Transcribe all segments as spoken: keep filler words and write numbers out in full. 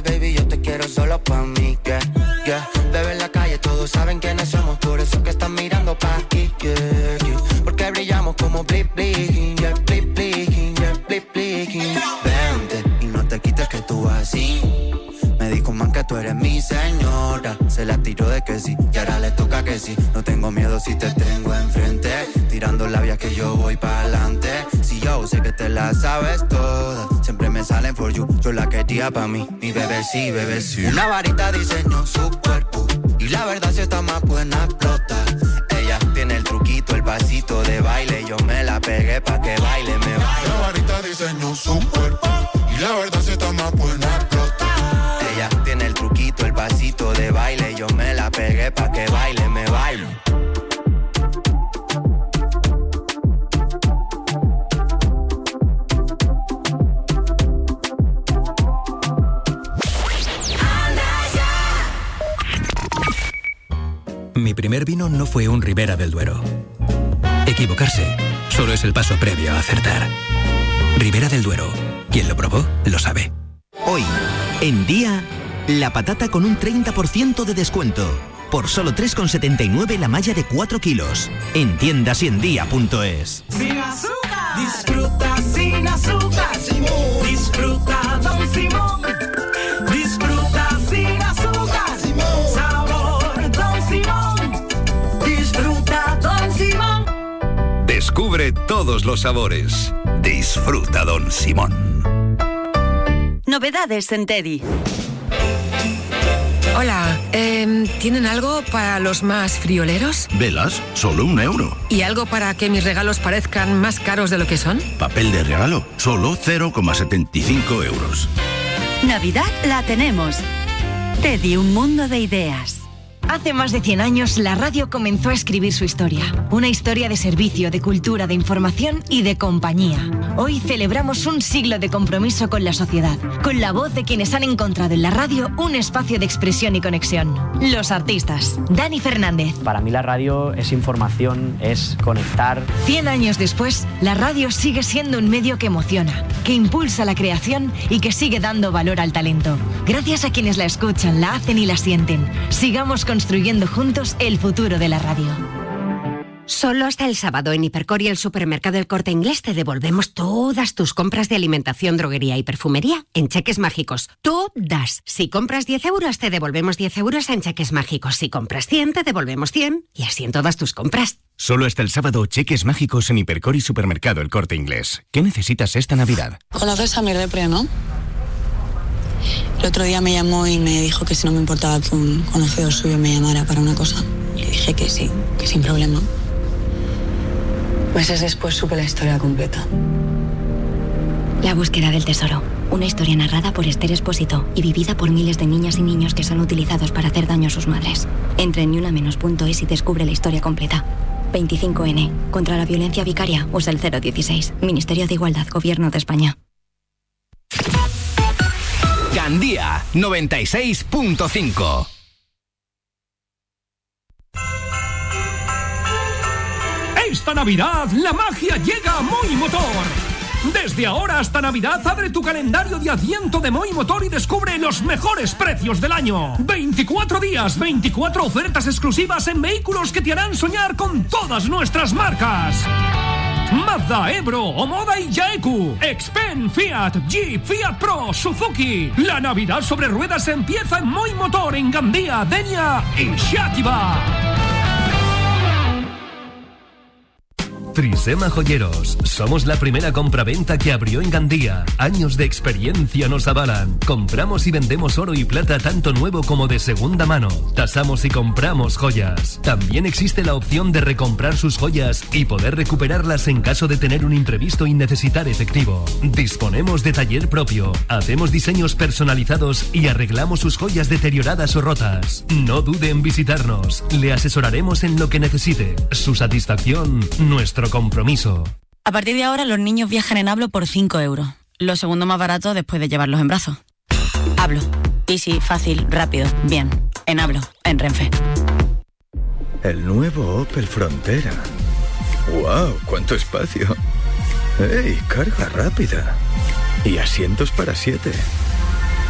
sabes, baby, yo te quiero solo pa' mí, yeah, yeah. Bebé en la calle, todos saben quiénes somos, por eso que están mirando pa' aquí, yeah, yeah. Porque brillamos como blip, blip, yeah, blip, blip, yeah, blip, blip. Vente y no te quites que tú vas así. Me dijo man que tú eres mi señora. Se la tiró de que sí, y ahora le toca que sí. No tengo miedo si te tengo enfrente. Tirando labias que yo voy pa'lante. Si yo sé que te la sabes toda. Siempre me salen for you, yo la quería pa' mí. Mi bebé sí, bebé sí. Una varita diseñó su cuerpo. Y la verdad si está más buena explota. Ella tiene el truquito, el pasito de baile. Yo me la pegué pa' que baile, me baile. La varita diseñó su cuerpo. Y la verdad si está más buena explota. Ella tiene el truquito, el pasito de baile. Yo me la pegué pa' que baile, me baile. Mi primer vino no fue un Ribera del Duero. Equivocarse solo es el paso previo a acertar. Ribera del Duero. Quien lo probó, lo sabe. Hoy, en Día, la patata con un treinta por ciento de descuento. Por solo tres con setenta y nueve la malla de cuatro kilos. En tiendas y en día punto es. Sin azúcar. Disfruta sin azúcar. Simón. Disfruta Don Simón. Disfruta sin azúcar. Simón. Sabor Don Simón. Disfruta Don Simón. Descubre todos los sabores. Disfruta Don Simón. Novedades en Teddy. Hola, eh, ¿tienen algo para los más frioleros? Velas, solo un euro. ¿Y algo para que mis regalos parezcan más caros de lo que son? Papel de regalo, solo cero coma setenta y cinco euros. Navidad la tenemos. Teddy, un mundo de ideas. Hace más de cien años, la radio comenzó a escribir su historia. Una historia de servicio, de cultura, de información y de compañía. Hoy celebramos un siglo de compromiso con la sociedad, con la voz de quienes han encontrado en la radio un espacio de expresión y conexión. Los artistas. Dani Fernández. Para mí la radio es información, es conectar. Cien años después, la radio sigue siendo un medio que emociona, que impulsa la creación y que sigue dando valor al talento. Gracias a quienes la escuchan, la hacen y la sienten. Sigamos construyendo juntos el futuro de la radio. Solo hasta el sábado en Hipercor y el supermercado El Corte Inglés te devolvemos todas tus compras de alimentación, droguería y perfumería en cheques mágicos. Todas. Si compras diez euros, te devolvemos diez euros en cheques mágicos. Si compras cien, te devolvemos cien. Y así en todas tus compras. Solo hasta el sábado, cheques mágicos en Hipercor y supermercado El Corte Inglés. ¿Qué necesitas esta Navidad? Conoces a mi repre, ¿no? El otro día me llamó y me dijo que si no me importaba que un conocido suyo me llamara para una cosa. Le dije que sí, que sin problema. Meses después supe la historia completa. La búsqueda del tesoro. Una historia narrada por Esther Espósito y vivida por miles de niñas y niños que son utilizados para hacer daño a sus madres. Entra en ni una menos punto es y descubre la historia completa. veinticinco ene. Contra la violencia vicaria. Usa el cero dieciséis. Ministerio de Igualdad. Gobierno de España. Gandía noventa y seis punto cinco. Esta Navidad la magia llega a Moi Motor. Desde ahora hasta Navidad abre tu calendario de Adviento de Moi Motor y descubre los mejores precios del año. veinticuatro días, veinticuatro ofertas exclusivas en vehículos que te harán soñar con todas nuestras marcas. Mazda, Ebro, Omoda y Yaeku. Xpen, Fiat, Jeep, Fiat Pro, Suzuki. La Navidad sobre ruedas empieza en Moi Motor en Gandía, Denia y Xàtiva. Trisema Joyeros. Somos la primera compraventa que abrió en Gandía. Años de experiencia nos avalan. Compramos y vendemos oro y plata tanto nuevo como de segunda mano. Tasamos y compramos joyas. También existe la opción de recomprar sus joyas y poder recuperarlas en caso de tener un imprevisto y necesitar efectivo. Disponemos de taller propio. Hacemos diseños personalizados y arreglamos sus joyas deterioradas o rotas. No dude en visitarnos. Le asesoraremos en lo que necesite. Su satisfacción, nuestro compromiso. A partir de ahora los niños viajan en Hablo por cinco euros. Lo segundo más barato después de llevarlos en brazos. Hablo. Easy, fácil, rápido, bien. En Hablo, en Renfe. El nuevo Opel Frontera. ¡Wow! ¡Cuánto espacio! ¡Ey! Carga rápida. Y asientos para siete.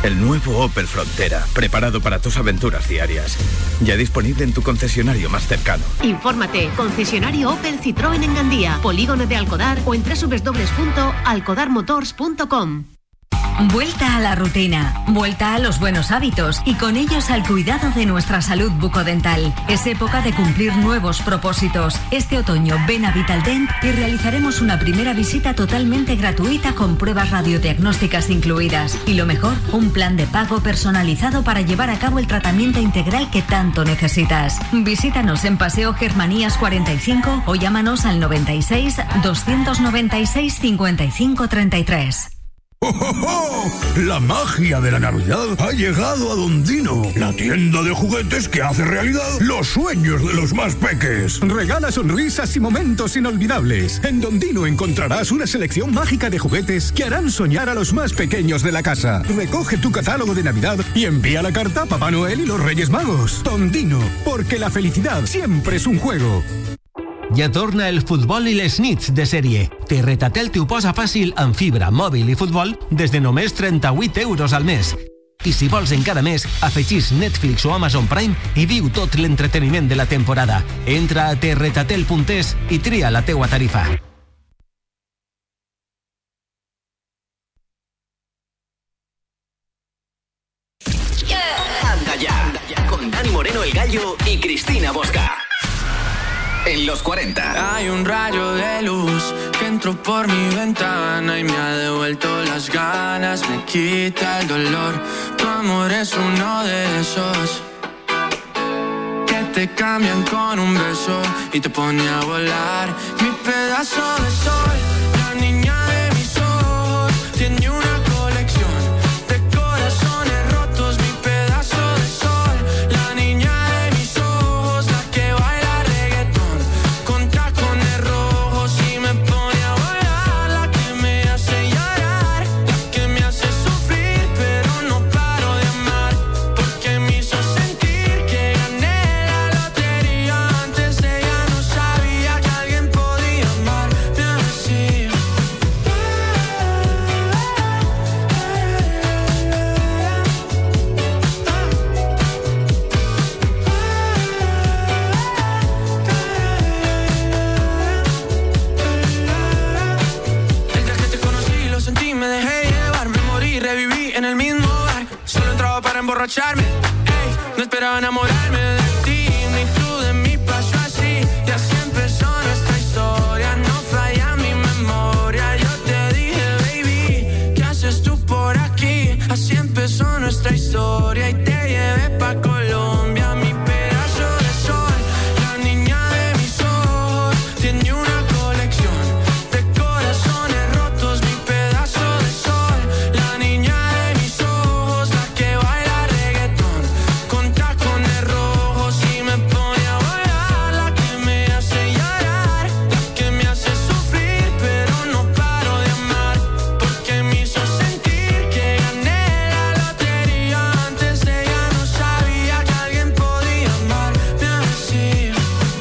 El nuevo Opel Frontera, preparado para tus aventuras diarias. Ya disponible en tu concesionario más cercano. Infórmate, concesionario Opel Citroën en Gandía, Polígono de Alcodar o en doble u doble u doble u punto alcodar motors punto com. Vuelta a la rutina, vuelta a los buenos hábitos y con ellos al cuidado de nuestra salud bucodental. Es época de cumplir nuevos propósitos. Este otoño ven a Vitaldent y realizaremos una primera visita totalmente gratuita con pruebas radiodiagnósticas incluidas. Y lo mejor, un plan de pago personalizado para llevar a cabo el tratamiento integral que tanto necesitas. Visítanos en Paseo Germanías cuarenta y cinco o llámanos al noventa y seis, doscientos noventa y seis, cincuenta y cinco, treinta y tres. ¡Oh, oh, oh! La magia de la Navidad ha llegado a Don Dino, la tienda de juguetes que hace realidad los sueños de los más peques. Regala sonrisas y momentos inolvidables. En Don Dino encontrarás una selección mágica de juguetes que harán soñar a los más pequeños de la casa. Recoge tu catálogo de Navidad y envía la carta a Papá Noel y los Reyes Magos. Don Dino, porque la felicidad siempre es un juego. Ja torna el futbol i les nits de sèrie. Terretatel t'ho posa fàcil amb fibra, mòbil i futbol des de només trenta-vuit euros al mes. I si vols encara més, afegís Netflix o Amazon Prime i viu tot l'entreteniment de la temporada. Entra a terretatel punt es i tria la teua tarifa. Anda ya, con Dani Moreno el Gallo y Cristina Bosca. En los cuarenta. Hay un rayo de luz que entró por mi ventana y me ha devuelto las ganas, me quita el dolor. Tu amor es uno de esos que te cambian con un beso y te pone a volar. Mi pedazo de sol, la niña de mis ojos, tiene una colección de corazones rotos. Mi pedazo de sol, la niña de mis ojos, la que baila con tacones rojos y me pone a volar, la que me hace llorar, la que me hace sufrir, pero no paro de amar, porque me hizo sentir que gané la lotería. Antes de ella no sabía que alguien podía amarme así. Me dejé llevar, me morí, reviví en el mismo bar. Solo entraba para emborracharme, ey, no esperaba enamorarme de ti, ni tú de mí pasó así. Y así empezó nuestra historia, no falla mi memoria. Yo te dije, baby, ¿qué haces tú por aquí? Así empezó nuestra historia y te llevé pa' Colombia. Mi pedazo de sol, la niña de mis ojos, tiene una colección de corazones rotos. Mi pedazo de sol, la niña de mis ojos, la que baila reggaetón con tacones rojos y me pone a volar, la que me hace llorar, la que me hace sufrir, pero no paro de amar, porque me hizo sentir que gané la lotería. Antes de ella no sabía que alguien podía amarme así.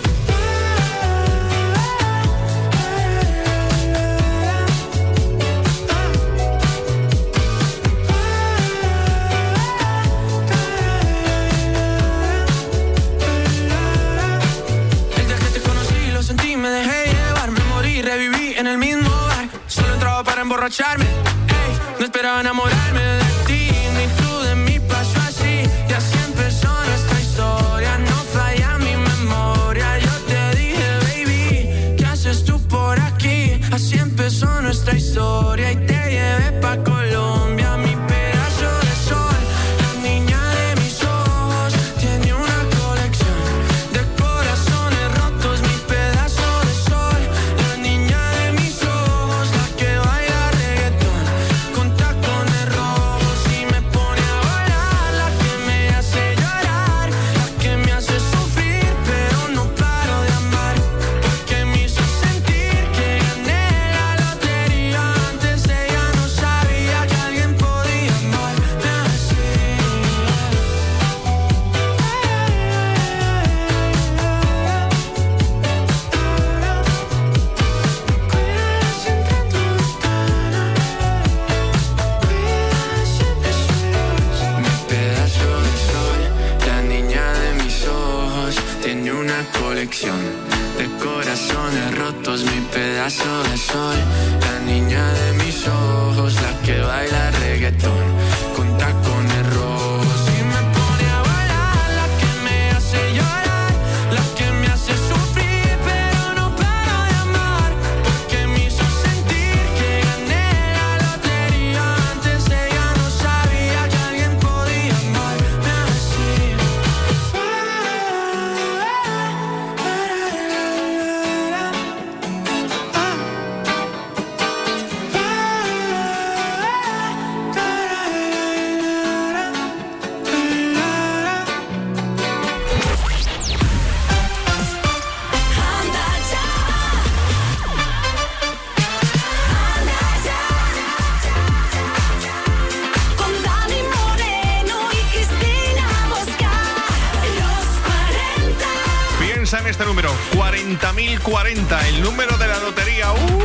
El día que te conocí lo sentí, me dejé llevar, me morí, reviví en el mismo bar. Solo entraba para emborracharme, ey, no esperaba enamorarme de ti, ni tú de mí pasó así. Y así empezó nuestra historia, no falla mi memoria. Yo te dije, baby, ¿qué haces tú por aquí? Así empezó nuestra historia y te llevé pa' Colombia. Mi pedazo de sol, la niña de mis ojos, tiene una colección de corazones rotos. Mi pedazo de sol, la niña de mis ojos, la que baila reggaetón con tacones rojos. colección de corazones rotos, mi pedazo de sol. La niña de mis ojos, la que baila reggaetón con tacones rojos y me pone a bailar. La que me hace llorar, la que me hace sufrir, pero no paro de amar, porque me hizo sentir que gané la lotería. Antes ella no sabía que alguien podía amarme así. Con Dani Moreno y Cristina Mosca, los cuarenta. Piensa en este número, cuarenta mil cuarenta, el número de la lotería. ¡Uh!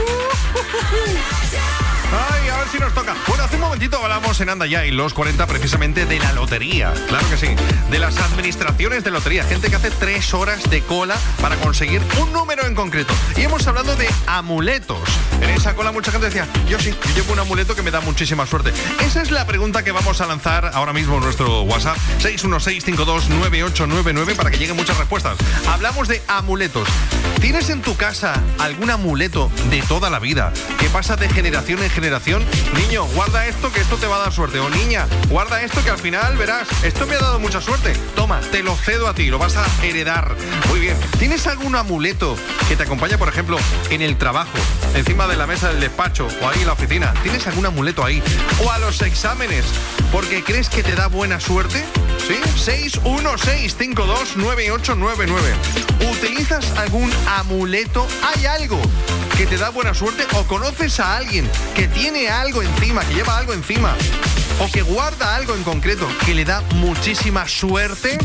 Ay, a ver si nos toca. Bueno, hace un momentito hablamos en Anda Ya y los cuarenta precisamente de la lotería. Claro que sí, de las administraciones de lotería. Gente que hace tres horas de cola para conseguir un número en concreto. Y hemos hablado de amuletos. En esa cola mucha gente decía, yo sí, yo llevo un amuleto que me da muchísima suerte. Esa es la pregunta que vamos a lanzar ahora mismo en nuestro WhatsApp seis uno seis cinco dos nueve ocho nueve nueve para que lleguen muchas respuestas. Hablamos de amuletos. ¿Tienes en tu casa algún amuleto de toda la vida que pasa de generación en generación? Niño, guarda esto que esto te va a dar suerte. O niña, guarda esto que al final verás, esto me ha dado mucha suerte. Toma, te lo cedo a ti, lo vas a heredar. Muy bien. ¿Tienes algún amuleto que te acompaña, por ejemplo, en el trabajo, encima de la mesa del despacho o ahí en la oficina? ¿Tienes algún amuleto ahí? O a los exámenes, porque crees que te da buena suerte. ¿Sí? seis uno seis cinco dos nueve ocho nueve nueve. ¿Utilizas algún amuleto? ¿Hay algo que te da buena suerte? ¿O conoces a alguien que tiene algo encima, que lleva algo encima, o que guarda algo en concreto que le da muchísima suerte?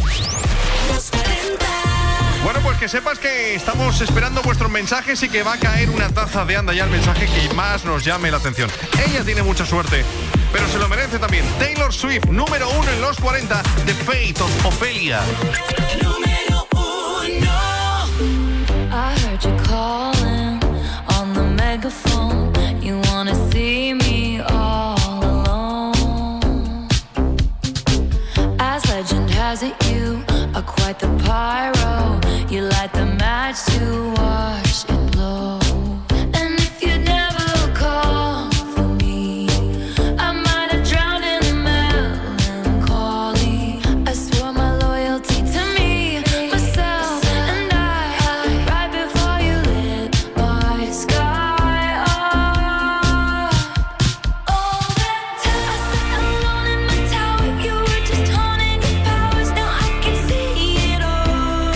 Bueno, pues que sepas que estamos esperando vuestros mensajes y que va a caer una taza de Anda Ya, el mensaje que más nos llame la atención. Ella tiene mucha suerte, pero se lo merece también. Taylor Swift, número uno en los cuarenta, The Fate of Ophelia. Número uno. I heard you calling on the megaphone. You wanna see me all alone. As legend has it, you are quite the pyro. You light the match to watch it blow. And if you never call for me, I might have drowned in the melancholy. I swore my loyalty to me, myself, and I. Right before you lit my sky up. All that time I sat alone in my tower, you were just honing your powers. Now I can see it all.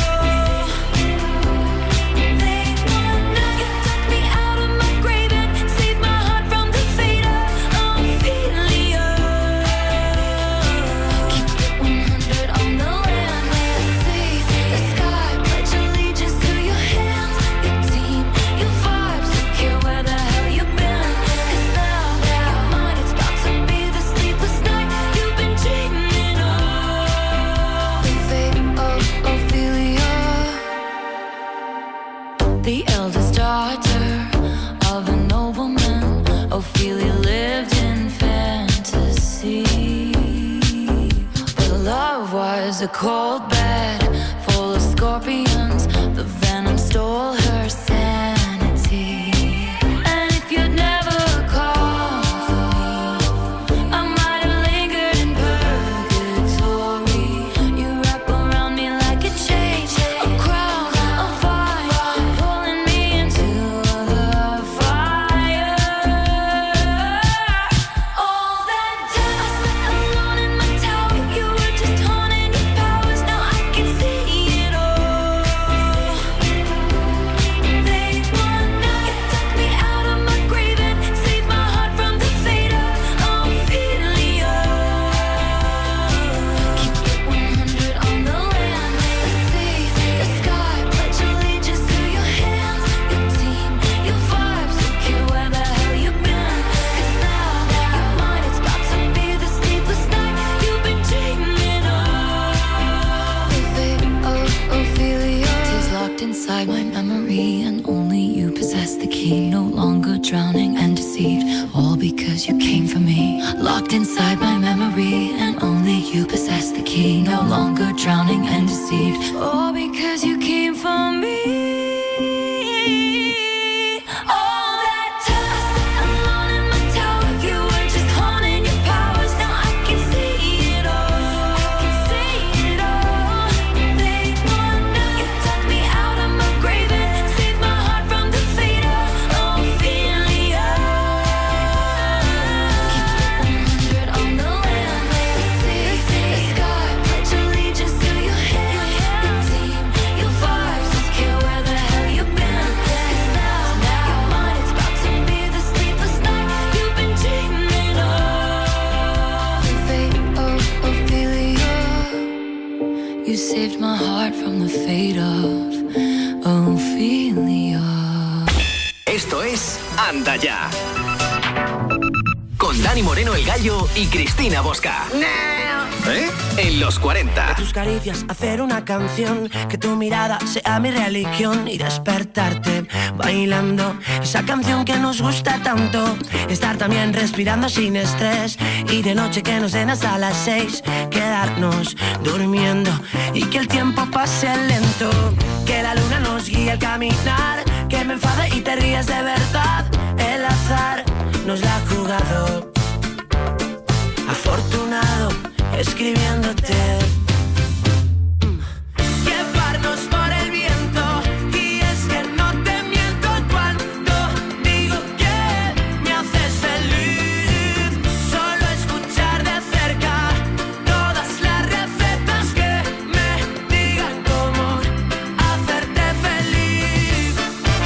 The eldest daughter of a nobleman, Ophelia lived in fantasy. But love was a cold bed full of scorpions. The venom stole her sanity. And if you'd never called for me, I might have lingered in purgatory. You wrap around me like a chain, a crown, a fire, pulling me into the fire. All that time I sat alone in my tower, you were just honing your powers. Now I can see it all. my memory, and only you possess the key. No longer drowning and deceived, all because you came for me. Saved my heart from the fate of Ophelia. Esto es Anda Ya. Con Dani Moreno el Gallo y Cristina Bosca. ¿Eh? En los cuarenta. De tus caricias hacer una canción, que tu mirada sea mi religión y despertarte bailando esa canción que nos gusta tanto. Estar también respirando sin estrés y de noche que nos den hasta las seis. Quedarnos durmiendo y que el tiempo pase lento. Que la luna nos guíe al caminar, que me enfade y te ríes de verdad. El azar nos la ha jugado. Afortunado escribiéndote. Llevarnos por el viento, y es que no te miento cuando digo que me haces feliz. Solo escuchar de cerca todas las recetas que me digan cómo hacerte feliz.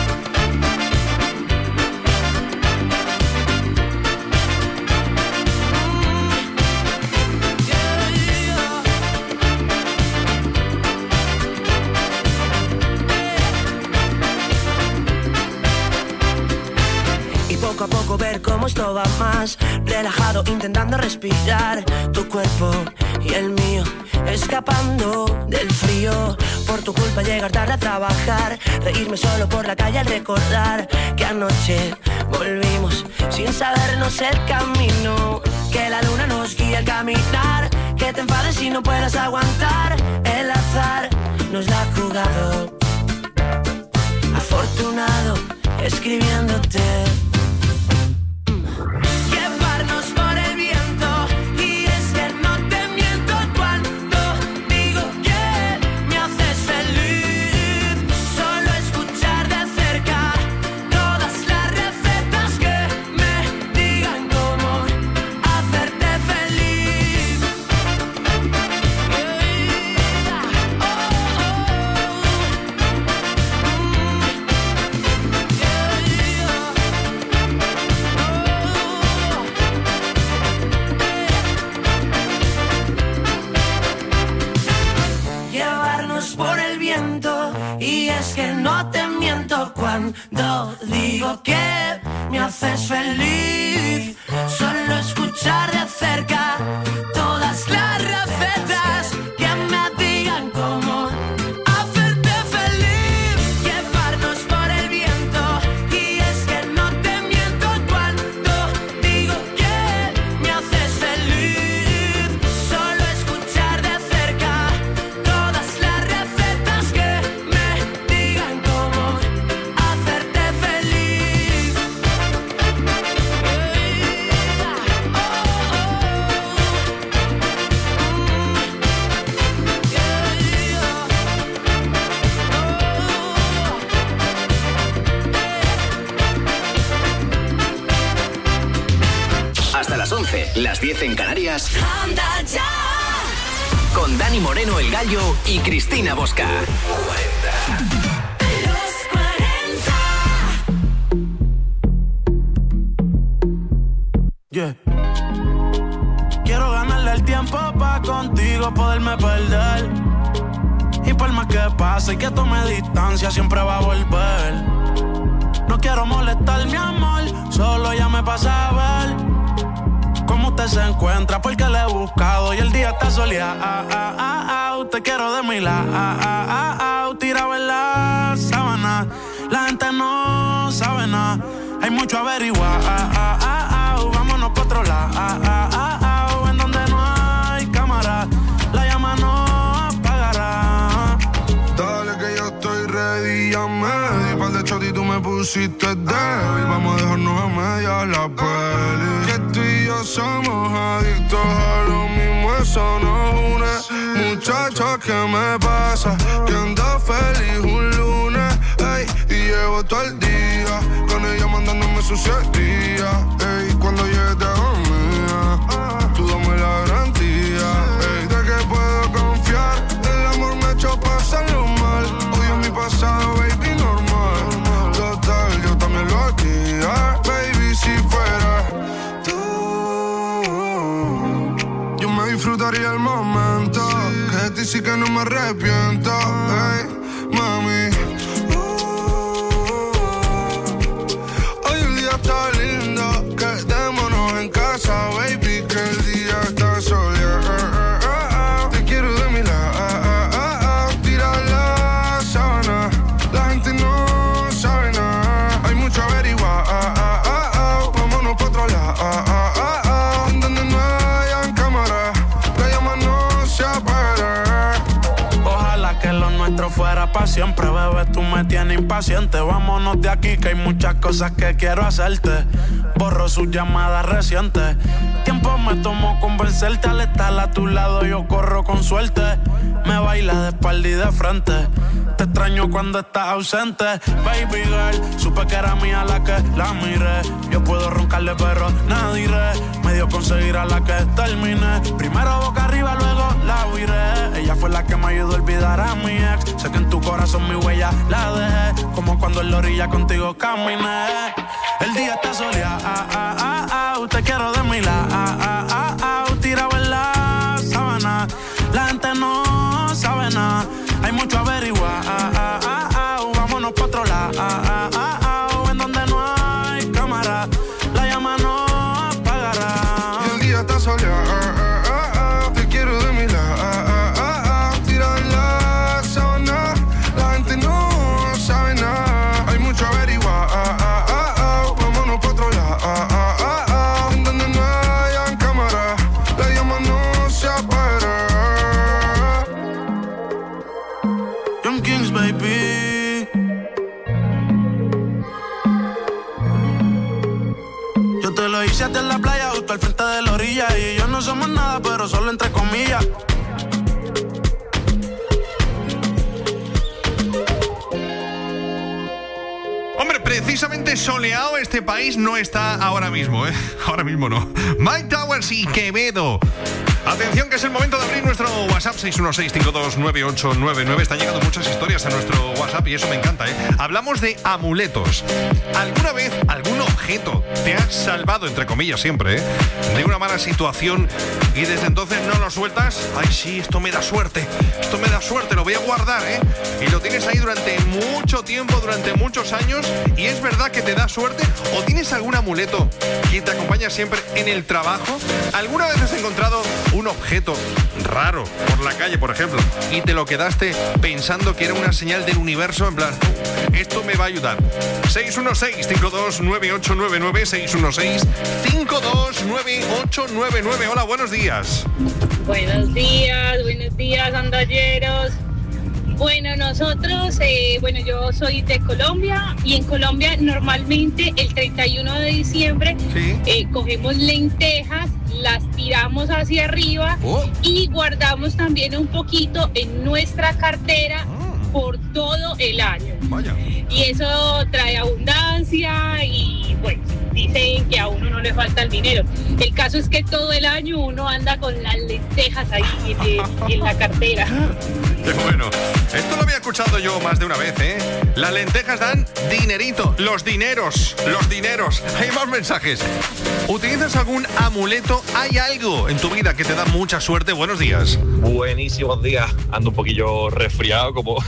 Poco a poco ver cómo esto va más relajado, intentando respirar tu cuerpo y el mío, escapando del frío. Por tu culpa llegar tarde a trabajar, reírme solo por la calle al recordar que anoche volvimos sin sabernos el camino. Que la luna nos guíe al caminar, que te enfades y no puedas aguantar. El azar nos la ha jugado. Afortunado escribiéndote. Llevarnos por el viento, y es que no te miento cuando digo que me haces feliz. Solo escuchar de cerca todas las recetas que me digan cómo hacerte feliz. Llevarnos por el viento, y es que no te miento cuando digo que me haces feliz. Solo escuchar de cerca todas las recetas que me digan cómo hacerte feliz. Llevarnos por el viento, y es que no te miento cuando digo que me haces feliz. Solo escuchar de cerca todas las recetas que me digan cómo hacerte feliz. Hasta las once, las diez en Canarias. Anda ya. Con Dani Moreno el Gallo y Cristina Bosca. Yeah. Quiero ganarle el tiempo pa' contigo poderme perder. Y por más que pase y que tome distancia, siempre va a volver. No quiero molestar, mi amor, solo ya me pasa a ver cómo usted se encuentra, porque le he buscado y el día está soleado. Ah, ah, ah, ah, te quiero de mi lado, ah, ah, ah, ah, tirado en la sábana. La gente no sabe nada, hay mucho averiguar. Ah, ah, ah, ah, vámonos pa' otro lado. Ah, ah, ah, ah, pusiste débil, vamos a dejarnos a medias la peli. Que tú y yo somos adictos a lo mismo, eso nos une. Muchacha, ¿qué me pasa? Que ando feliz un lunes, ey, y llevo todo el día con ella mandándome sus días, ey, cuando llegue te hago mía, tú dame la garantía, ey, de que puedo confiar, el amor me ha hecho pasarlo mal, odio mi pasado, baby, normal, total, yo también lo hacía, baby, si fuera tú, yo me disfrutaría el momento, que de ti sí que no me arrepiento, ey, mami. Está lindo, quedémonos en casa, baby, que el día está soleado. Te quiero de mi lado, tira la sábana, la gente no sabe nada. Hay mucho averiguar, vámonos pa' otro lado, en donde no hayan cámara, la llama no se apagará. Ojalá que lo nuestro fuera pa' siempre, bebé, tú me tienes impaciente. Vámonos de aquí que hay muchas cosas que quiero hacerte. Borro sus llamadas recientes. Tiempo me tomó convencerte. Al estar a tu lado yo corro con suerte. Me baila de espalda y de frente. Te extraño cuando estás ausente. Baby girl, supe que era mía la que la miré. Yo puedo roncarle pero nadie iré. Me dio conseguir a la que terminé. Primero boca arriba, luego la viré. Ella fue la que me ayudó a olvidar a mi ex. Sé que en tu corazón mi huella la dejé. Como cuando en la orilla contigo caminé. El día está soleado, ah, ah, ah, ah, te quiero de mi lado, ah, ah, ah, ah, tirado en la sábana. La gente no sabe nada, hay mucho averiguar, ah, ah, ah, ah, vámonos pa' otro lado, ah, ah, ah, ah, en donde no hay cámara, la llama no apagará. El día está soleado, ah, ah, ah, te quiero de mi lado, ah, ah, ah, ah, tirado en la sábana. La gente no sabe nada, hay mucho averiguar, ah, ah, ah, ah, vámonos pa' otro lado, ah, ah, ah, ah, en donde no hayan cámara, la llama no se apagará. Young Kings, baby. Yo te lo hice hasta en la playa, justo al frente de la orilla. Y yo no somos nada, pero solo entre comillas. Hombre, precisamente soleado este país no está ahora mismo, ¿eh? Ahora mismo no. Mike Towers y Quevedo. Atención, que es el momento de abrir nuestro WhatsApp seis uno seis, cinco dos nueve, ocho nueve nueve. Están llegando muchas historias a nuestro WhatsApp y eso me encanta, ¿eh? Hablamos de amuletos. ¿Alguna vez algún objeto te ha salvado, entre comillas siempre, ¿eh?, de una mala situación y desde entonces no lo sueltas? Ay, sí, esto me da suerte. Esto me da suerte, lo voy a guardar, ¿eh? Y lo tienes ahí durante mucho tiempo, durante muchos años, y es verdad que te da suerte. ¿O tienes algún amuleto que te acompaña siempre en el trabajo? ¿Alguna vez has encontrado un objeto raro por la calle, por ejemplo, y te lo quedaste pensando que era una señal del universo, en plan, esto me va a ayudar? seis uno seis, cinco dos nueve, ocho nueve nueve, seis uno seis, cinco dos nueve, ocho nueve nueve. Hola, buenos días. Buenos días, buenos días, andalleros. Bueno, nosotros, eh, bueno, yo soy de Colombia y en Colombia normalmente el treinta y uno de diciembre ¿sí? eh, cogemos lentejas, las tiramos hacia arriba oh. y guardamos también un poquito en nuestra cartera oh. por todo el año. Vaya. Y eso trae abundancia y bueno, dicen que a uno no le falta el dinero. El caso es que todo el año uno anda con las lentejas ahí en, en la cartera. Qué bueno. Esto lo había escuchado yo más de una vez, ¿eh? Las lentejas dan dinerito. Los dineros, los dineros. Hay más mensajes. ¿Utilizas algún amuleto? ¿Hay algo en tu vida que te da mucha suerte? Buenos días. Buenísimos días. Ando un poquillo resfriado, como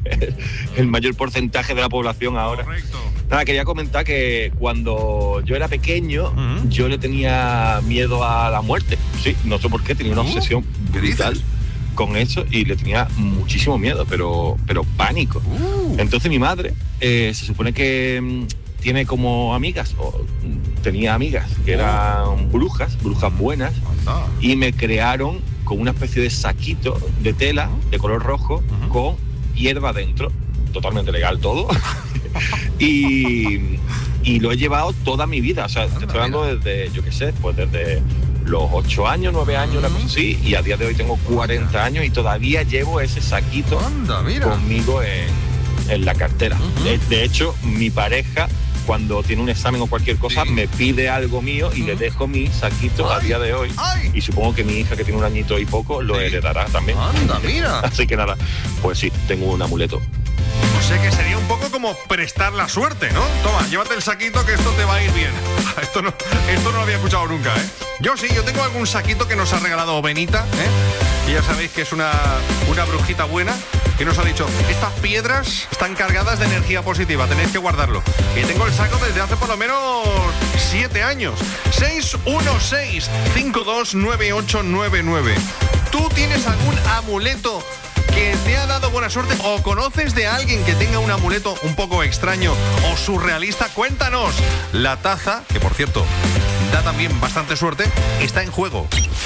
el mayor porcentaje de la población ahora. Correcto. Nada, quería comentar que cuando yo era pequeño, uh-huh. yo le tenía miedo a la muerte. Sí, no sé por qué, tenía una uh-huh. obsesión brutal con eso y le tenía muchísimo miedo, pero, pero pánico. Uh. Entonces mi madre eh, se supone que mmm, tiene como amigas, o tenía amigas que eran brujas, brujas buenas, uh-huh. y me crearon con una especie de saquito de tela de color rojo uh-huh. con hierba dentro, totalmente legal todo. y, y lo he llevado toda mi vida. O sea, te estoy hablando desde, yo qué sé, pues desde los ocho años, nueve años, una cosa así, y a día de hoy tengo cuarenta años y todavía llevo ese saquito Anda, mira. conmigo en, en la cartera. Uh-huh. de, de hecho, mi pareja, cuando tiene un examen o cualquier cosa, sí. me pide algo mío y uh-huh. le dejo mi saquito ay, a día de hoy. Ay. Y supongo que mi hija, que tiene un añito y poco, lo sí. heredará también. Anda, mira. Así que nada, pues sí, tengo un amuleto. O sea que sería un poco como prestar la suerte, ¿no? Toma, llévate el saquito que esto te va a ir bien. Esto no, esto no lo había escuchado nunca, ¿eh? Yo sí, yo tengo algún saquito que nos ha regalado Benita, ¿eh? Y ya sabéis que es una, una brujita buena, que nos ha dicho, estas piedras están cargadas de energía positiva, tenéis que guardarlo. Y tengo el saco desde hace por lo menos siete años. seis uno seis, cinco dos nueve ocho nueve nueve. ¿Tú tienes algún amuleto que te ha dado buena suerte o conoces de alguien que tenga un amuleto un poco extraño o surrealista? Cuéntanos. La taza, que por cierto da también bastante suerte, está en juego.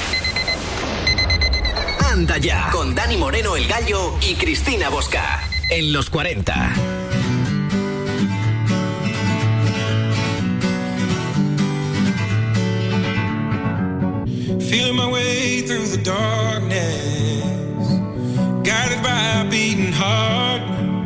Anda ya, con Dani Moreno el Gallo y Cristina Bosca, en los cuarenta. Feeling my way through the darkness, guided by a beating heart.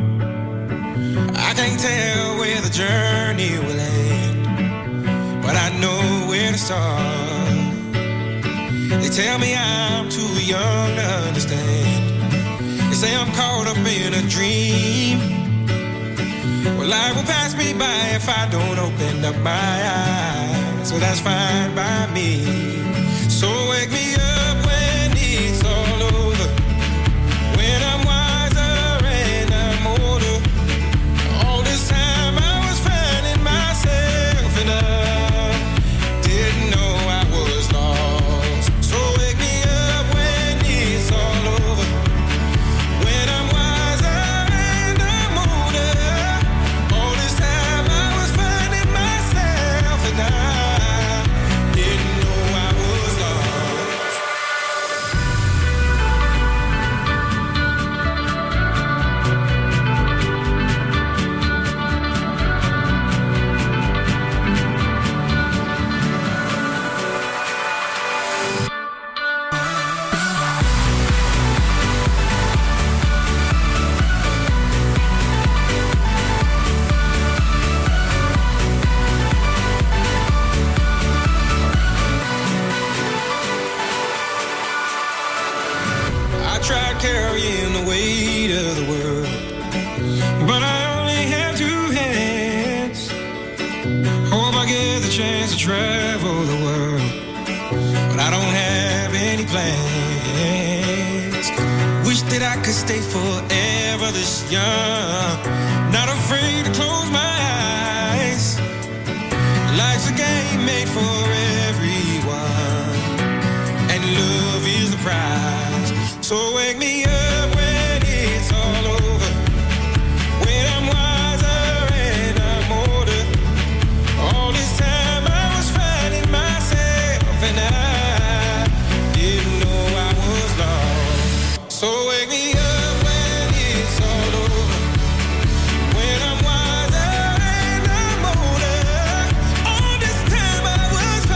I can't tell where the journey will end, but I know where to start. They tell me I'm too young to understand. They say I'm caught up in a dream. Well, life will pass me by if I don't open up my eyes. So that's fine by me. So wake me up when it's all over, when I'm wiser and I'm older. All this time I was finding myself and I didn't know I was lost. So wake me up when it's all over, when I'm wiser and I'm older. All this time I was finding myself and I didn't know I was lost. I tried carrying the weight of the world, but I only have two hands. Hope I get the chance to travel the world, but I don't have any plans. Wish that I could stay forever this young, not afraid to close my eyes. Life's a game made for everyone, and love is the prize. So wake me up when it's all over, when I'm wiser and I'm older. All this time I was finding myself and I didn't know I was lost. So wake me up when it's all over, when I'm wiser and I'm older. All this time I was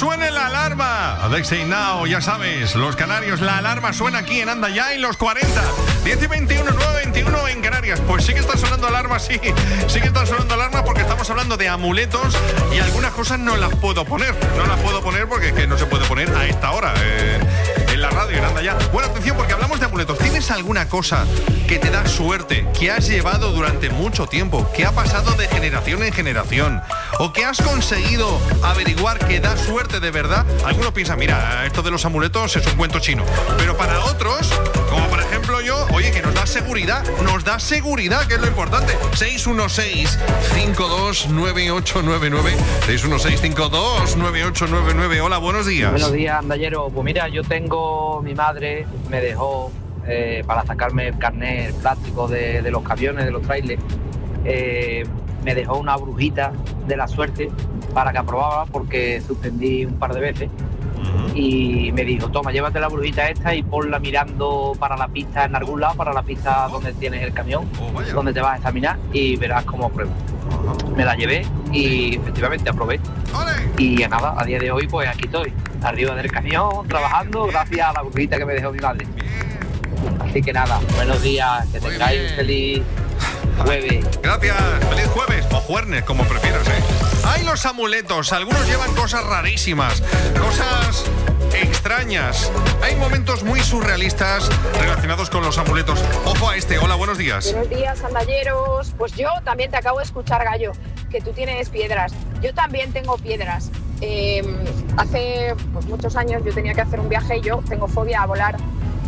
suene la alarma. They Say Now, ya sabes, los canarios, la alarma suena aquí en Anda Ya en los cuarenta. diez y veintiuno, nueve y veintiuno en Canarias. Pues sí que está sonando alarma, sí. Sí que está sonando alarma porque estamos hablando de amuletos y algunas cosas no las puedo poner. No las puedo poner porque es que no se puede poner a esta hora eh, en la radio, en Anda Ya. Bueno, atención, porque hablamos de amuletos. ¿Tienes alguna cosa que te da suerte, que has llevado durante mucho tiempo, que ha pasado de generación en generación, o que has conseguido averiguar que da suerte de verdad? Algunos piensan, mira, esto de los amuletos es un cuento chino, pero para otros, como por ejemplo yo, oye, que nos da seguridad, nos da seguridad, que es lo importante. seis uno seis, cinco dos nueve ocho nueve nueve, seis uno seis, cinco dos nueve ocho nueve nueve. Hola, buenos días. Buenos días, andallero. Pues mira, yo tengo, mi madre me dejó eh, para sacarme el carnet plástico de, de los camiones, de los trailers, eh, me dejó una brujita de la suerte para que aprobaba, porque suspendí un par de veces. Y me dijo, toma, llévate la brujita esta y ponla mirando para la pista en algún lado, para la pista donde tienes el camión, donde te vas a examinar, y verás cómo apruebo. Me la llevé y efectivamente aprobé. Y a nada, a día de hoy pues aquí estoy, arriba del camión, trabajando, gracias a la brujita que me dejó mi madre. Así que nada, buenos días, que tengáis un feliz jueves. Gracias, feliz jueves o jueves, como prefieras, ¿eh? Hay los amuletos, algunos llevan cosas rarísimas, cosas extrañas. Hay momentos muy surrealistas relacionados con los amuletos. Ojo a este. Hola, buenos días. Buenos días, andalleros. Pues yo también te acabo de escuchar, Gallo, que tú tienes piedras. Yo también tengo piedras. Eh, hace pues, muchos años yo tenía que hacer un viaje y yo tengo fobia a volar.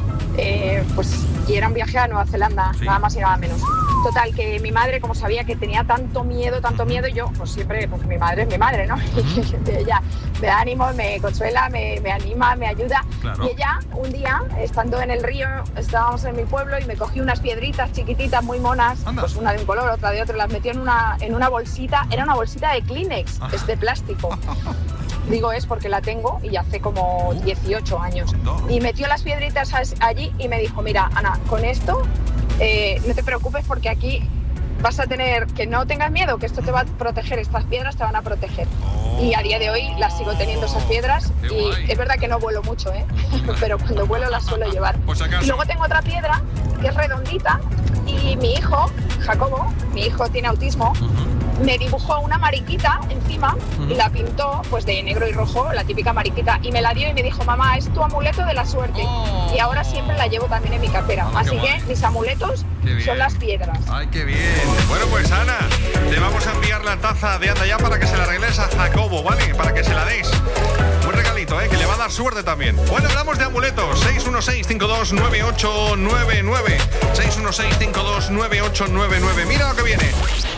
Eh, pues y era un viaje a Nueva Zelanda, sí. Nada más y nada menos. Total, que mi madre, como sabía que tenía tanto miedo, tanto miedo, yo, pues siempre, pues mi madre es mi madre, ¿no? Y ella me da ánimo, me consuela, me, me anima, me ayuda. Claro. Y ella, un día, estando en el río, estábamos en mi pueblo y me cogí unas piedritas chiquititas, muy monas, Anda. Pues una de un color, otra de otro, las metió en una, en una bolsita, era una bolsita de Kleenex, ah. Es de plástico. Digo es porque la tengo y hace como dieciocho años. Y metió las piedritas allí y me dijo, mira, Ana, con esto eh, no te preocupes porque aquí vas a tener, que no tengas miedo, que esto te va a proteger, estas piedras te van a proteger. Y a día de hoy las sigo teniendo esas piedras y es verdad que no vuelo mucho, ¿eh? Pero cuando vuelo las suelo llevar. Y luego tengo otra piedra que es redondita y mi hijo, Jacobo, mi hijo tiene autismo, me dibujó una mariquita encima uh-huh. y la pintó pues de negro y rojo, la típica mariquita, y me la dio y me dijo, mamá, es tu amuleto de la suerte. Oh. Y ahora siempre la llevo también en mi cartera. Oh, así que guay. Mis amuletos son las piedras. Ay, qué bien. Bueno, pues Ana, te vamos a enviar la taza de Anda Ya para que se la regales a Jacobo, ¿vale? Para que se la des. Un regalito, ¿eh? Que le va a dar suerte también. Bueno, hablamos de amuletos. seis uno seis, cinco dos nueve ocho nueve nueve. seis uno seis, cinco dos nueve ocho nueve nueve. Mira lo que viene.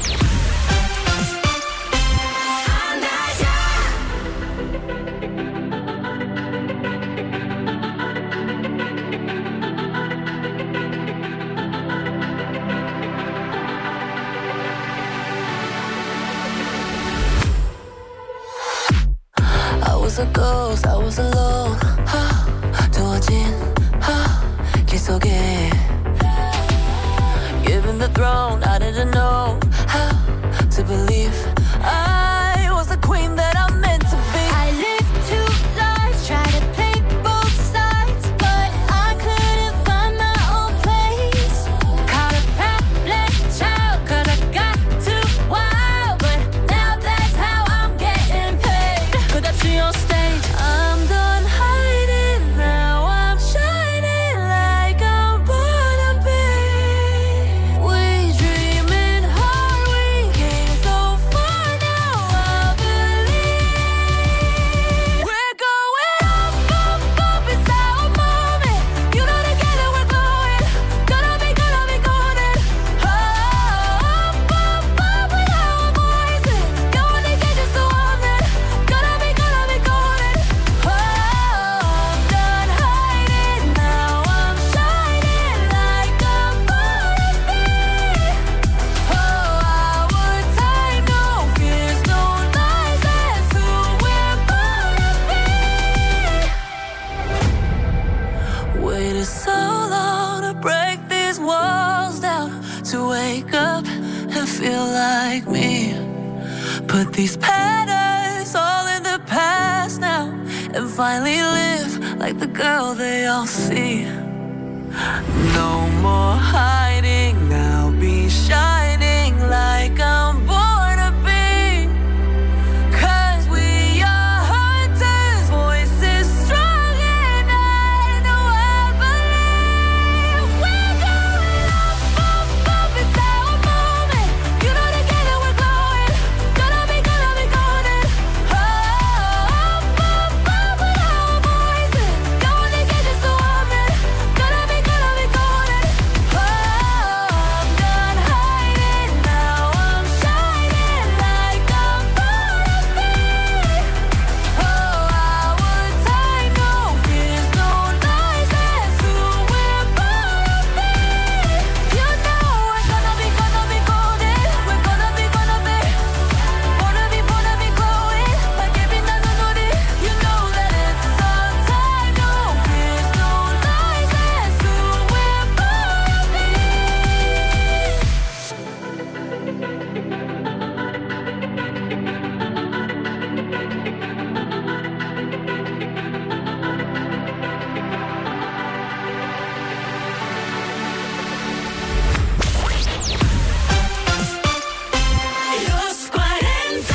A ghost, I was alone. 두어진 길 속에 Given the throne, I didn't know how to believe I was the queen that I'm meant to be. I lived two lives, tried to play both sides, but I couldn't find my own place. Caught a problem child, cause I got too wild, but now that's how I'm getting paid. Could I see on stage? I'm done hiding now, I'm shining like I'm born to be. We dreaming hard, we came so far, now I believe. We're going up, up, up, it's our moment. You know together we're going, gonna be, gonna be golden. Up, up, up with our voices. Gonna get you so on it. Gonna be, gonna be golden. Oh, I'm done hiding now, I'm shining like I'm born to be. Oh, our time, no fears, no lies, that's who we're born to be. Waited so long to break these walls down, to wake up and feel like me. Put these patterns all in the past now. finally live like the girl they all see. No more hiding, I'll be shining like I'm born to be. 'Cause we are hunters, voices strong and I know I believe. We're going up, up, up, it's our moment. You know together we're glowing. Gonna be, gonna be golden. Up, up, up with our voices. Gonna get just a woman. Gonna be, gonna be golden. Oh, I'm done hiding now. I'm shining like I'm born to be. Oh, our time, no fears, no lies. That's who we're born to be. You know we're gonna be, gonna be golden. We're gonna be, gonna be. Born to be, born to be glowing. Like every night I know it. You know that it's our time, no fears, no lies. That's who we're born to be. Los cuarenta.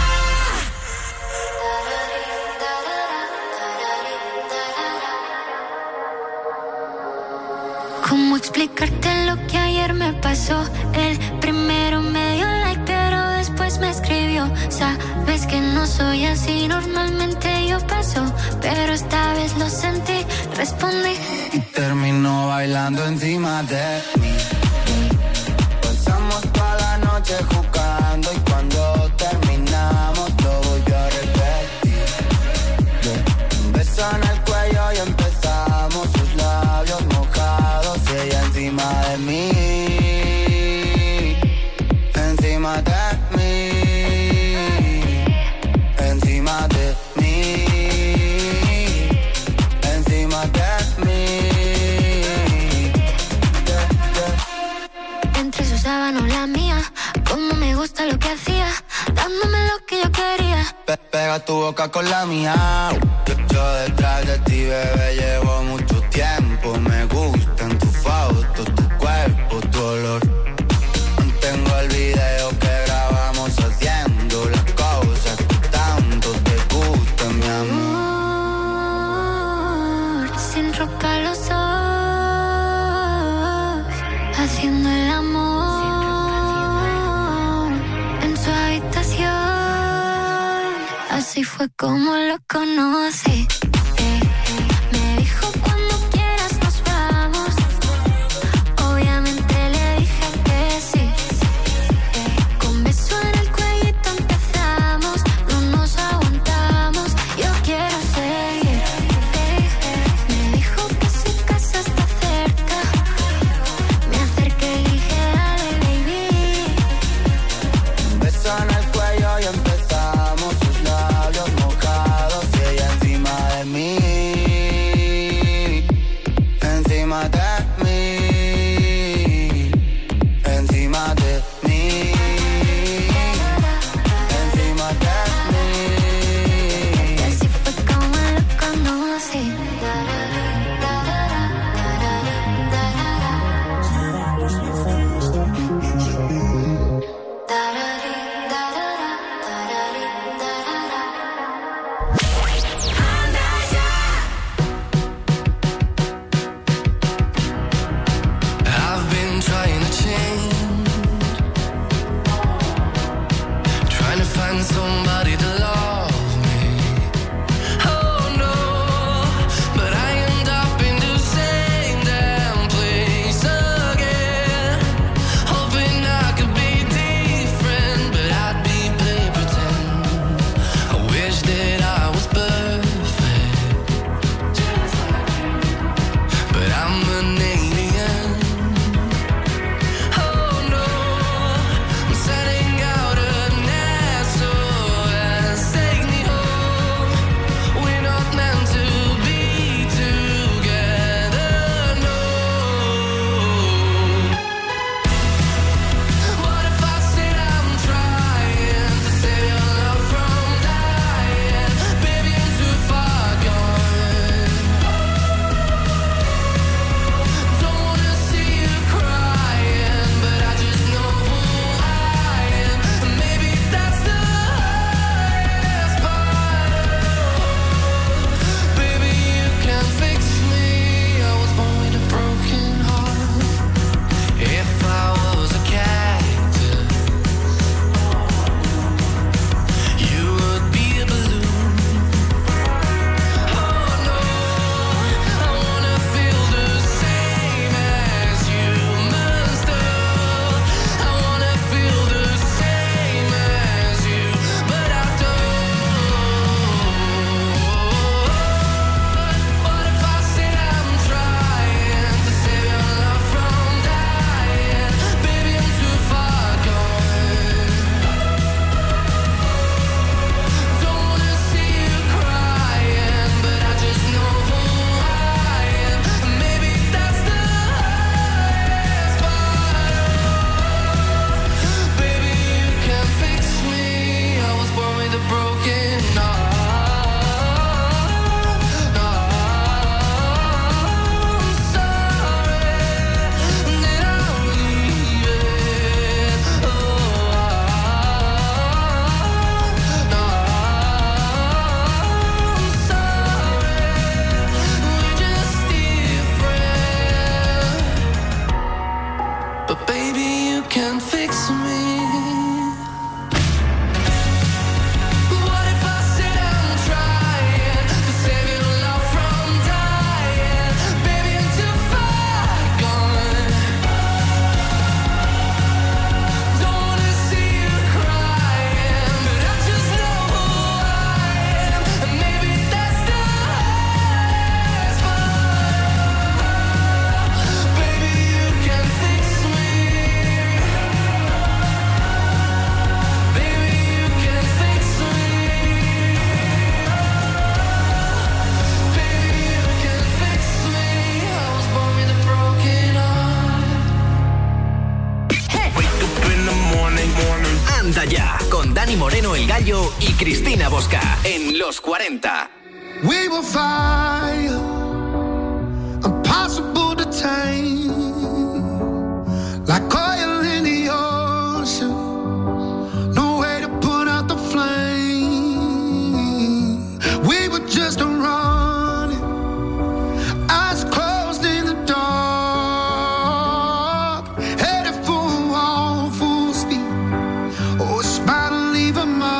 ¿Cómo explicarte lo que ayer me pasó? El primero me dio like, pero después me escribió. Sabes que no soy así, normalmente yo paso, pero esta vez lo sentí, respondí. Y terminó bailando encima de mí. Pasamos toda la noche jugando y cuando terminamos lo volvió a repetir. Yeah. Un beso en el cuello y empezamos, sus labios mojados y ella encima de mí. Encima de mí. Encima de mí. Encima de mí. Yeah, yeah. Entre su sábana o la mía, como me gusta lo que hacía, dándome lo que yo quería. Pe- Pega tu boca con la mía. Yo, yo detrás de ti, bebé, llevo mucho tiempo. Me gustan tus fotos, tu cuerpo, tu olor. Mantengo el video que grabamos haciendo las cosas que tanto te gustan, mi amor. Amor, sin ropa los dos, haciendo el amor en su habitación. Así fue como lo conocí. Eh, eh, Me dijo cuando quieras nos vamos. Obviamente le dije que sí. Eh, Con beso en el cuellito empezamos. No nos aguantamos. Yo quiero seguir. Eh, eh, Me dijo que su casa está cerca. Me acerqué y dije dale baby. Un beso en el cuello y empezamos, sus labios mojados y ella encima de mí. Anda Ya, con Dani Moreno el Gallo y Cristina Bosca, en Los cuarenta. We will fire, impossible to tame, like oil in the ocean, no way to put out the flame. We were just running, eyes closed in the dark, headed for a wall full speed, oh, a smile to leave a mark.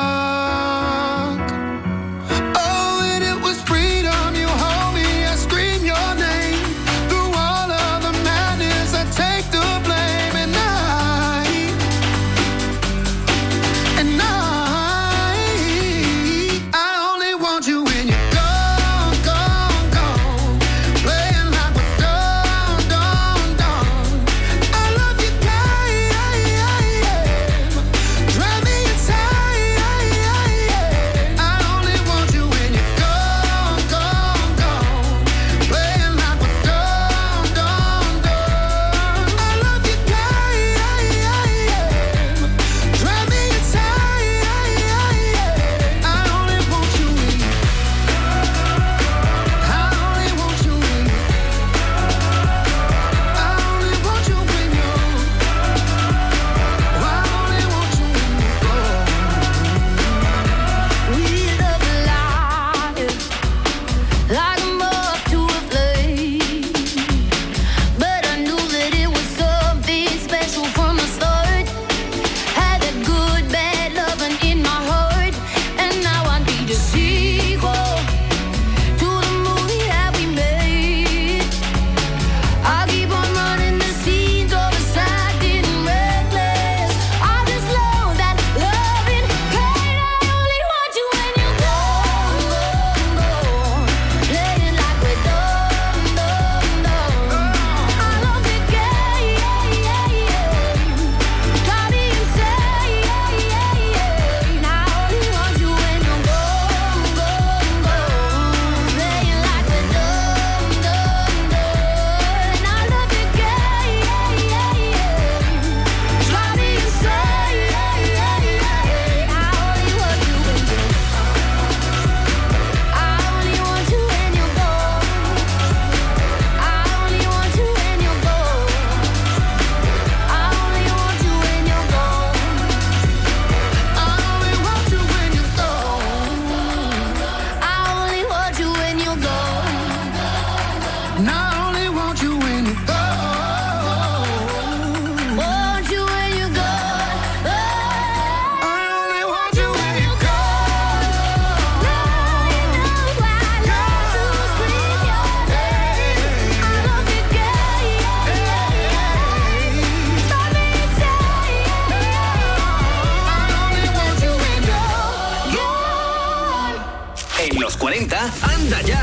Anda Ya.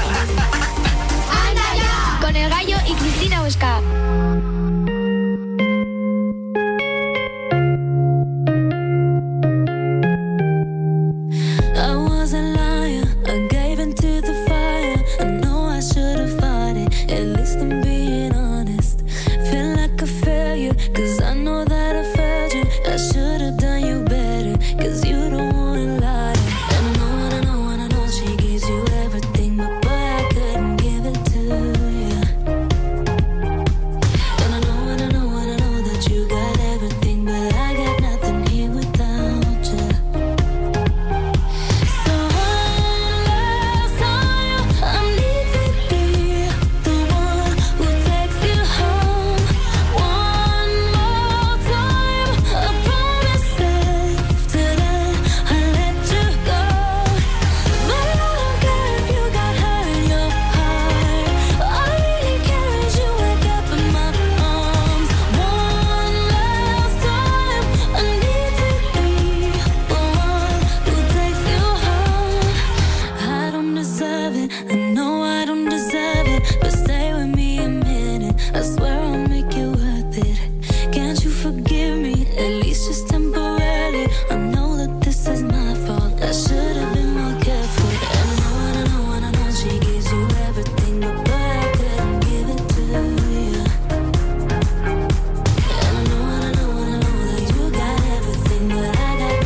Anda Ya. Con el Gallo y Cristina Bosca. I got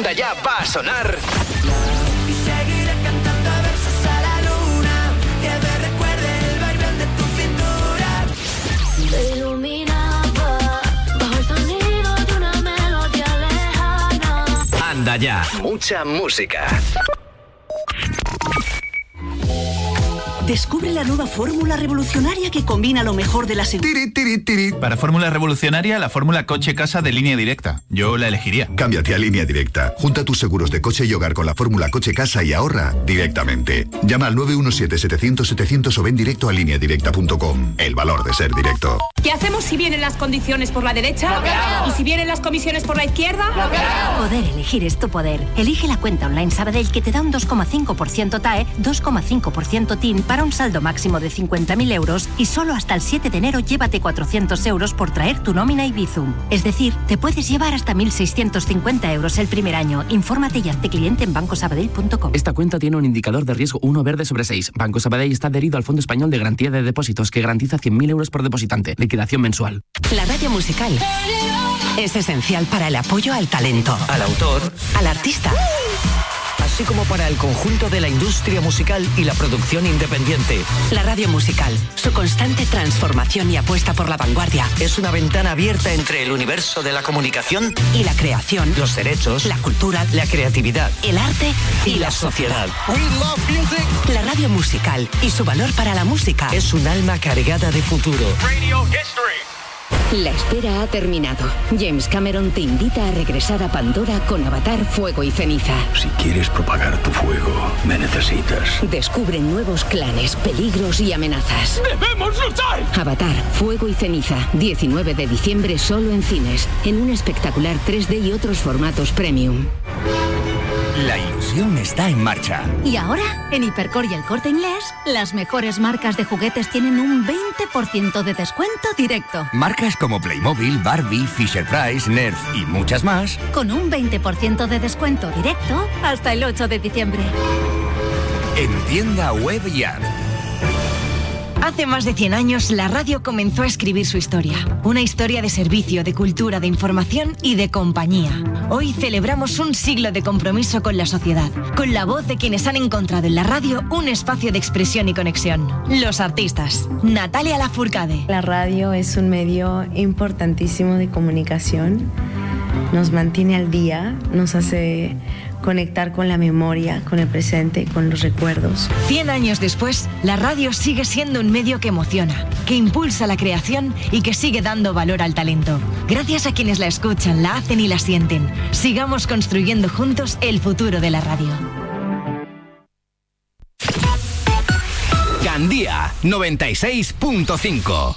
Anda Ya va a sonar. Y seguiré cantando versos a la luna, que me recuerde el vaivén de tu cintura. Te iluminaba bajo el sonido de una melodía lejana. Anda Ya. Mucha música. Descubre la nueva fórmula revolucionaria que combina lo mejor de la seguridad. Para fórmula revolucionaria, la fórmula coche-casa de Línea Directa. Yo la elegiría. Cámbiate a Línea Directa. Junta tus seguros de coche y hogar con la fórmula coche-casa y ahorra directamente. Llama al nueve uno siete, setecientos, setecientos o ven directo a línea directa punto com. El valor de ser directo. ¿Qué hacemos si vienen las condiciones por la derecha? ¡Bloqueado! ¿Y si vienen las comisiones por la izquierda? ¡Bloqueado! Poder elegir es tu poder. Elige la cuenta online Sabadell que te da un dos coma cinco por ciento T A E, dos coma cinco por ciento T I N para un saldo máximo de cincuenta mil euros y solo hasta el siete de enero llévate cuatrocientos euros por traer tu nómina y Bizum. Es decir, te puedes llevar hasta mil seiscientos cincuenta euros el primer año. Infórmate y hazte cliente en banco sabadell punto com. Esta cuenta tiene un indicador de riesgo uno verde sobre seis. Banco Sabadell está adherido al Fondo Español de Garantía de Depósitos que garantiza cien mil euros por depositante. Liquidación mensual. La radio musical es esencial para el apoyo al talento, Al autor. al artista, Así como para el conjunto de la industria musical y la producción independiente. la radio musical, su constante transformación y apuesta por la vanguardia Es una ventana abierta entre el universo de la comunicación, y la creación, los derechos, la cultura, la creatividad el arte y la sociedad. La radio musical y su valor para la música Es un alma cargada de futuro. La espera ha terminado. James Cameron te invita a regresar a Pandora con Avatar, Fuego y Ceniza. Si quieres propagar tu fuego, me necesitas. Descubre nuevos clanes, peligros y amenazas. ¡Debemos luchar! Avatar, Fuego y Ceniza, diecinueve de diciembre solo en cines, en un espectacular tres D y otros formatos premium. La ilusión está en marcha. Y ahora, en Hipercor y El Corte Inglés, las mejores marcas de juguetes tienen un veinte por ciento de descuento directo. Marcas como Playmobil, Barbie, Fisher-Price, Nerf y muchas más. Con un veinte por ciento de descuento directo hasta el ocho de diciembre. En tienda web y app. Hace más de cien años, la radio comenzó a escribir su historia. Una historia de servicio, de cultura, de información y de compañía. Hoy celebramos un siglo de compromiso con la sociedad, con la voz de quienes han encontrado en la radio un espacio de expresión y conexión. Los artistas. Natalia Lafourcade. La radio es un medio importantísimo de comunicación. Nos mantiene al día, nos hace conectar con la memoria, con el presente, con los recuerdos. Cien años después, la radio sigue siendo un medio que emociona, que impulsa la creación y que sigue dando valor al talento. Gracias a quienes la escuchan, la hacen y la sienten. Sigamos construyendo juntos el futuro de la radio. Gandía noventa y seis punto cinco.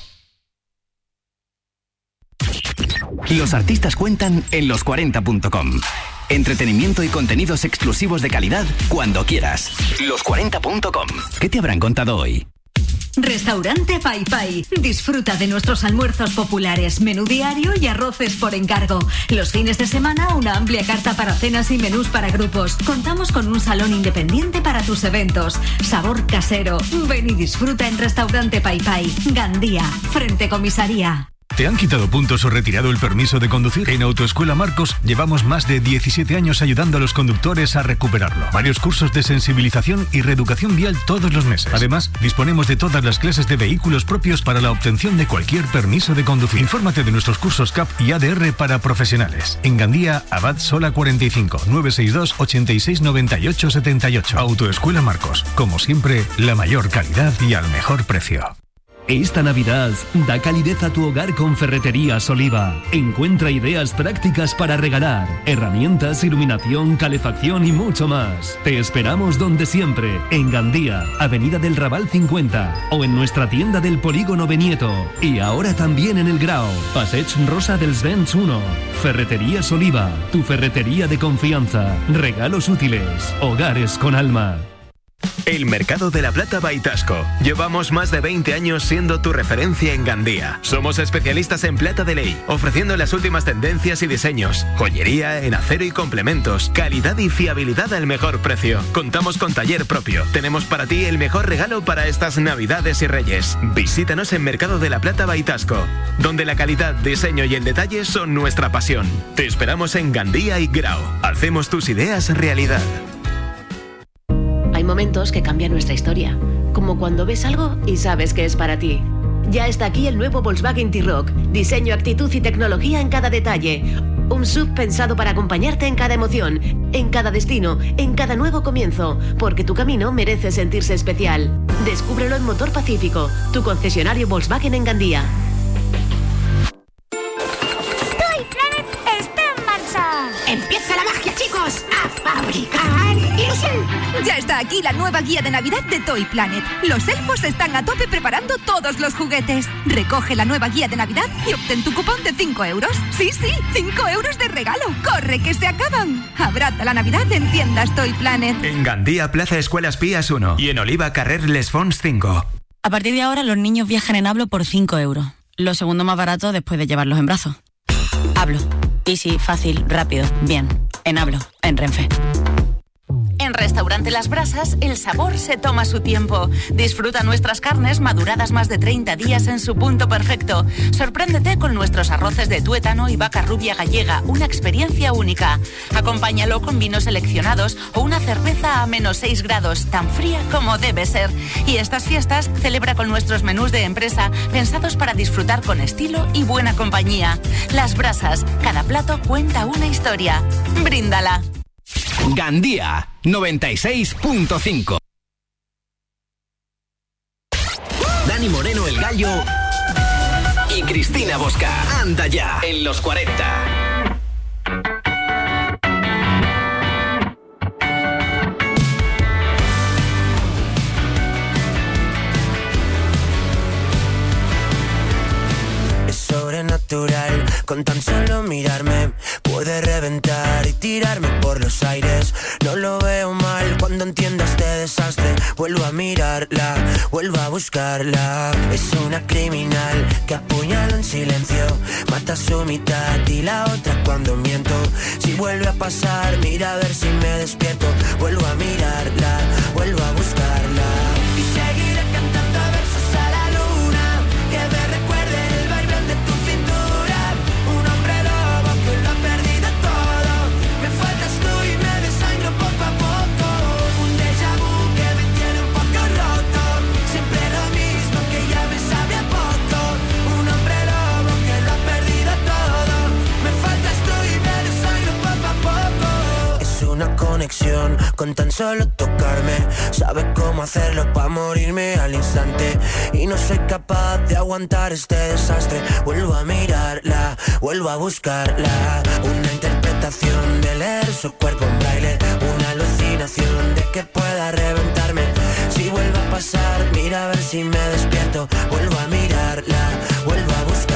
Los artistas cuentan en los cuarenta punto com. Entretenimiento y contenidos exclusivos de calidad cuando quieras. los cuarenta punto com. ¿Qué te habrán contado hoy? Restaurante Pai Pai. Disfruta de nuestros almuerzos populares, menú diario y arroces por encargo. Los fines de semana, una amplia carta para cenas y menús para grupos. Contamos con un salón independiente para tus eventos. Sabor casero. Ven y disfruta en Restaurante Pai Pai. Gandía, frente comisaría. ¿Te han quitado puntos o retirado el permiso de conducir? En Autoescuela Marcos llevamos más de diecisiete años ayudando a los conductores a recuperarlo. Varios cursos de sensibilización y reeducación vial todos los meses. Además, disponemos de todas las clases de vehículos propios para la obtención de cualquier permiso de conducir. Infórmate de nuestros cursos C A P y A D R para profesionales. En Gandía, Abad Sola cuarenta y cinco, nueve seis dos, ochenta y seis, noventa y ocho, setenta y ocho. Autoescuela Marcos. Como siempre, la mayor calidad y al mejor precio. Esta Navidad, da calidez a tu hogar con Ferreterías Oliva. Encuentra ideas prácticas para regalar, herramientas, iluminación, calefacción y mucho más. Te esperamos donde siempre, en Gandía, Avenida del Raval cincuenta, o en nuestra tienda del Polígono Benieto. Y ahora también en el Grau, Passeig Rosa dels Vents uno. Ferreterías Oliva, tu ferretería de confianza. Regalos útiles, hogares con alma. El Mercado de la Plata by Tasco. Llevamos más de veinte años siendo tu referencia en Gandía. Somos especialistas en plata de ley, ofreciendo las últimas tendencias y diseños, joyería en acero y complementos, calidad y fiabilidad al mejor precio. Contamos con taller propio. Tenemos para ti el mejor regalo para estas Navidades y Reyes. Visítanos en Mercado de la Plata by Tasco, donde la calidad, diseño y el detalle son nuestra pasión. Te esperamos en Gandía y Grau. Hacemos tus ideas realidad. Hay momentos que cambian nuestra historia, como cuando ves algo y sabes que es para ti. Ya está aquí el nuevo Volkswagen T-Roc. Diseño, actitud y tecnología en cada detalle. Un S U V pensado para acompañarte en cada emoción, en cada destino, en cada nuevo comienzo, porque tu camino merece sentirse especial. Descúbrelo en Motor Pacífico, tu concesionario Volkswagen en Gandía. Toy Planet está en marcha. ¡Empieza la magia, chicos! ¡A fabricar ilusión! Ya está aquí la nueva guía de Navidad de Toy Planet. Los elfos están a tope preparando todos los juguetes. Recoge la nueva guía de Navidad y obtén tu cupón de cinco euros. Sí, sí, cinco euros de regalo. ¡Corre, que se acaban! Abraza la Navidad en tiendas Toy Planet. En Gandía, Plaza Escuelas Pías uno. Y en Oliva, Carrer Les Fonts cinco. A partir de ahora, los niños viajan en Hablo por cinco euros. Lo segundo más barato después de llevarlos en brazos. Hablo. Easy, fácil, rápido, bien. En Hablo, en Renfe. En Restaurante Las Brasas, el sabor se toma su tiempo. Disfruta nuestras carnes maduradas más de treinta días en su punto perfecto. Sorpréndete con nuestros arroces de tuétano y vaca rubia gallega, una experiencia única. Acompáñalo con vinos seleccionados o una cerveza a menos seis grados, tan fría como debe ser. Y estas fiestas celebra con nuestros menús de empresa, pensados para disfrutar con estilo y buena compañía. Las Brasas, cada plato cuenta una historia. Bríndala. Gandía noventa y seis punto cinco. Dani Moreno el Gallo y Cristina Bosca. Anda ya en los cuarenta. Es sobrenatural, con tan solo mirarme puede reventar y tirarme por los aires. No lo veo mal cuando entiendo este desastre. Vuelvo a mirarla, vuelvo a buscarla. Es una criminal que apuñala en silencio, mata su mitad y la otra cuando miento. Si vuelve a pasar, mira a ver si me despierto. Vuelvo a mirarla, vuelvo a buscarla. Y seguiré cantando versos a la luna, que me recuerde el vaivén de tu cintura. Un hombre lobo que lo ha perdido todo. Me faltas tú y me desangro poco a poco. Un déjà vu que me tiene un poco roto. Siempre lo mismo que ya me sabe a poco. Un hombre lobo que lo ha perdido todo. Me faltas tú y me desangro poco a poco. Es una conexión con tan solo tocarme. Sabe cómo hacerlo para morirme al instante. Y no soy capaz de aguantar este desastre. Vuelvo a mirarla, vuelvo a buscarla. Una interpretación de leer su cuerpo en braille. Una alucinación de que pueda reventarme. Si vuelve a pasar, mira a ver si me despierto. Vuelvo a mirarla, vuelvo a buscarla.